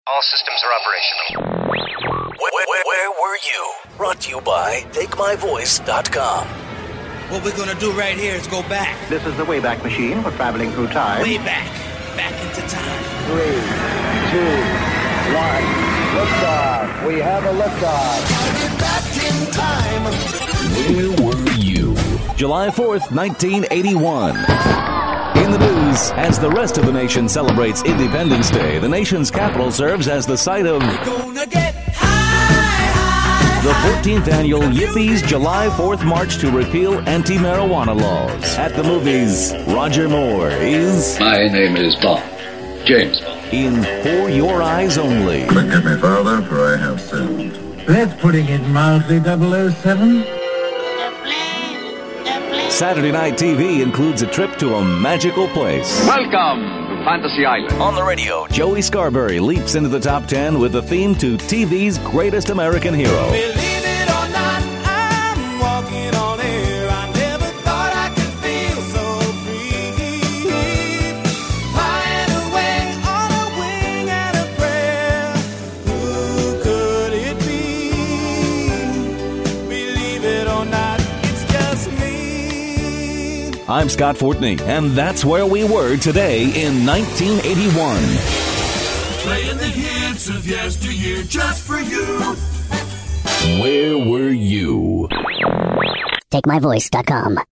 All systems are operational. Where were you? Brought to you by TakeMyVoice.com. What we're gonna do right here is go back. This is the Wayback Machine for traveling through time. Way back. Back into time. 3, 2, 1. Liftoff. We have a liftoff. Where were you? July 4th, 1981. In the news, as the rest of the nation celebrates Independence Day, the nation's capital serves as the site of Gonna get high. the 14th annual Yippies July 4th March to repeal anti-marijuana laws. At the movies, Roger Moore is... My name is Bond. James Bond. in For Your Eyes Only. Forgive me, Father, for I have sinned. That's putting it mildly, 007. Saturday Night TV includes a trip to a magical place. Welcome to Fantasy Island. On the radio, Joey Scarberry leaps into the top 10 with the theme to TV's greatest American hero. Believe it or not, I'm walking on air. I never thought I could feel so free. Flying away on a wing and a prayer. Who could it be? Believe it or not, it's just me. I'm Scott Fortney, and that's where we were today in 1981. Playing the hits of yesteryear just for you. Where were you? TakeMyVoice.com.